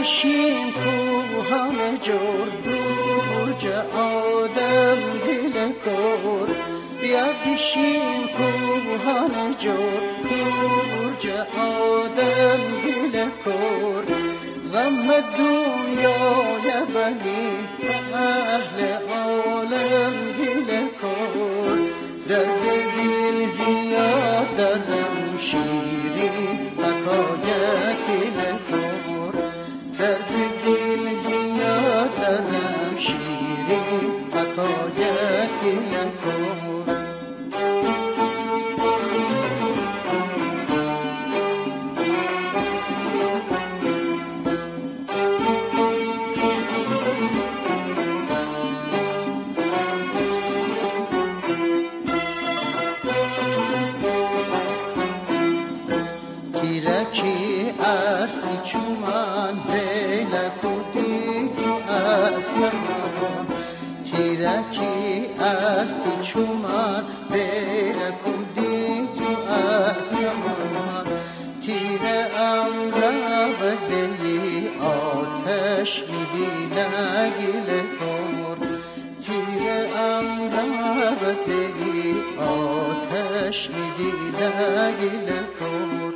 بشیم کوهان جور برج آدم گله کور بیا بشیم کوهان جور برج آدم گله کور غم دنیای بنیم اهل عالم گله کور درد دل زیاد دارم شیرین حکایت گله کور درد دل زیاد دارم شیرین حکایت گله کور تیرکی استی چومان ویله کودی تو از کرمان تیرکی استی چومان ویله کودی تو از کرمان تیر امرا بزهی آتش میدینه گله کور تیر امرا بزهی آتش میدینه گله کور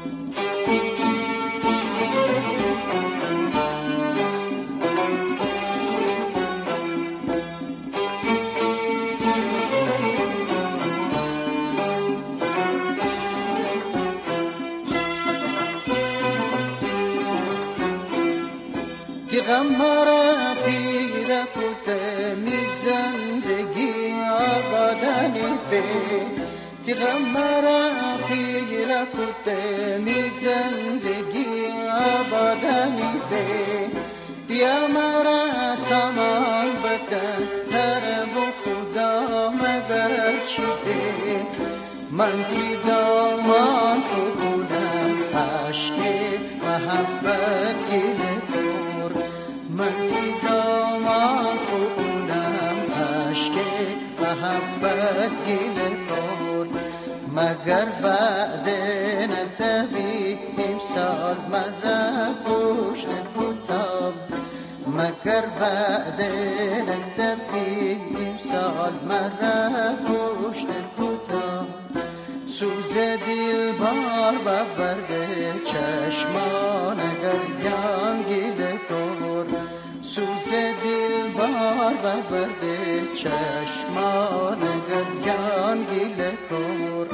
که غم مرا پیر کده می زندگی آبادانی به که غم مرا پیر کده می زندگی آبادانی به بیا مرا سامان بدن طرب و خدا مگر چی به من کی دامان فکونم عشق محبت گله من کی دامان فکونم عشق محبت گله کور مگر وعده ندهی امسال مرا پشت کتاب مگر وعده ندهی امسال مرا پشت کتاب سوز دل بار باورده چشمان گریان گله کور سوز دل بار باورده چشمان گریان گله کور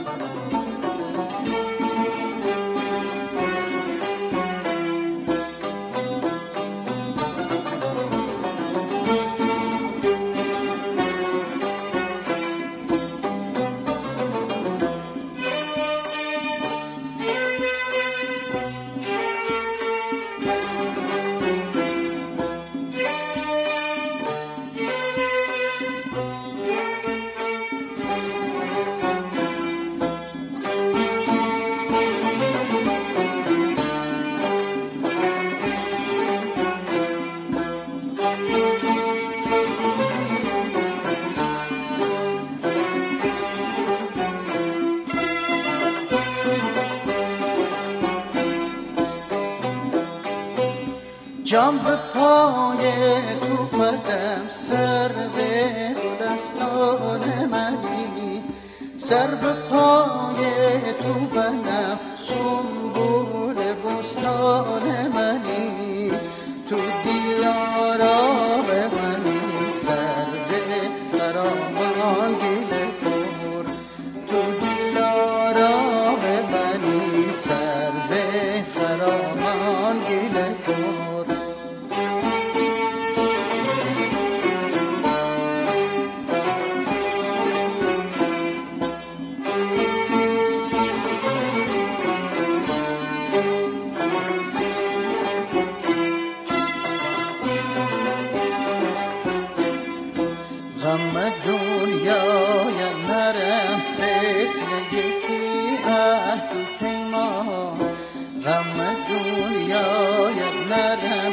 جام به پای تو فدم سر به دستان منی سر به پای تو بنم سنبول بستان منی تو دیارا به منی سر به خرامان گله کور تو دیارا به منی سر به خرامان گله کور غم دنیای نرم فتنگی عهد و پیمان غم دنیای نرم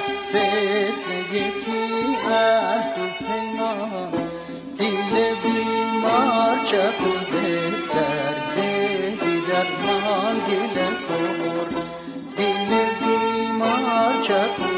فتنگی عهد و پیمان دل بیمار چکوده درد بی درمان گله کور دل بیمار چکو